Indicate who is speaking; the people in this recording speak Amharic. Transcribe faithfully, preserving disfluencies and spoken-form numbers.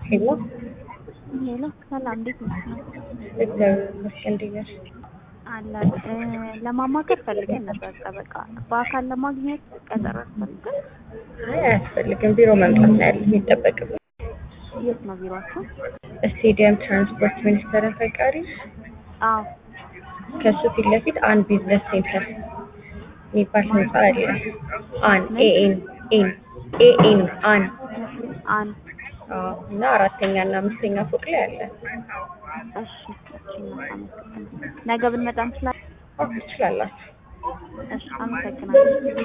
Speaker 1: ሄሎ
Speaker 2: ሄሎ ሰላም፣ እንዴት ነሽ?
Speaker 1: እግዚአብሔር ይመስገን። እንዴት ነሽ?
Speaker 2: አለን ለማማከር ፈልገን ነበር። ጠበቃ በአካል ለማግኘት ቀጠሮ ፈልገን።
Speaker 1: አይ አያስፈልግም። ቢሮ መምጣት ነው ያለ የሚጠበቅብን።
Speaker 2: የት ነው ቢሮአችሁ?
Speaker 1: ስቴዲየም ትራንስፖርት ሚኒስቴርን ታውቂያለሽ?
Speaker 2: አዎ።
Speaker 1: ከሱ ፊት ለፊት አን ቢዝነስ ሴንተር የሚባል ህንጻ አለ። አን ኤኤን ኤን ኤኤን አን
Speaker 2: አን
Speaker 1: አዎ። እና አራተኛ እና አምስተኛ ፎቅ ላይ አለ።
Speaker 2: እሺ፣ እሺ። እናመሰግናለን። ነገ ብንመጣ እንችላለን?
Speaker 1: አዎ ትችላላችሁ።
Speaker 2: እሺ፣ አመሰግናለሁ።